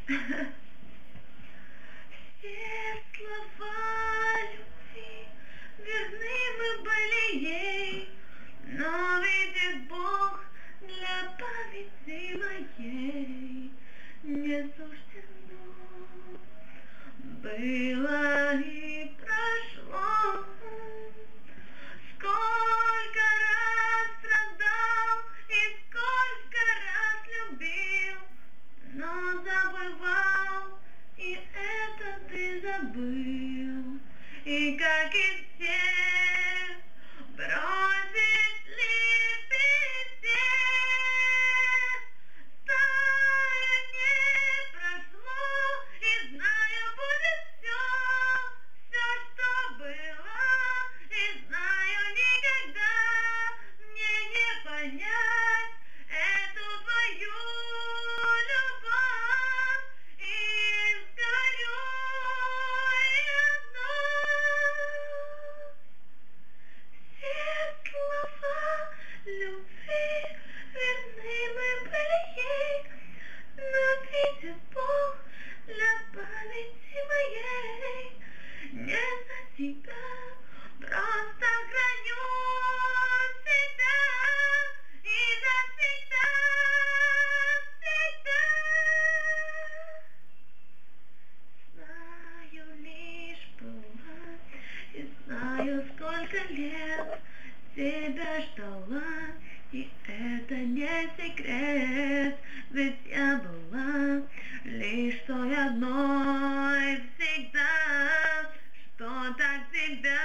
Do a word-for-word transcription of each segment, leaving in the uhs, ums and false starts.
Все слова любви верны мы были ей, но видит Бог для памяти моей не суждено было и прошло. Сколько раз страдал и сколько раз любил, но забывал, и это ты забыл. И как и все бросишь ли ты все, знаю, не прошло, и знаю, будет все, все, что было, и знаю, никогда мне не понять эту твою любовь, и сгорю я вновь. Все слова любви верны мы были ей, но видит Бог для памяти моей не за тебя, просто храню всегда и навсегда, всегда. Знаю, лишь была, и знаю, сколько лет тебя ждала, и это не секрет, ведь я была лишь той одной всегда, что так тебя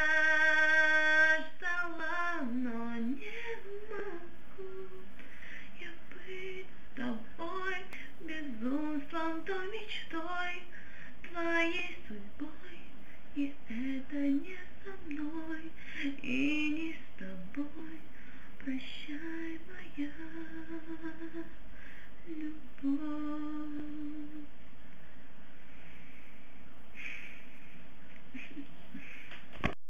ждала, но не могу я быть с тобой, безумством, той мечтой, твоей судьбой, и это не со мной, и не с тобой. Прощай, моя любовь.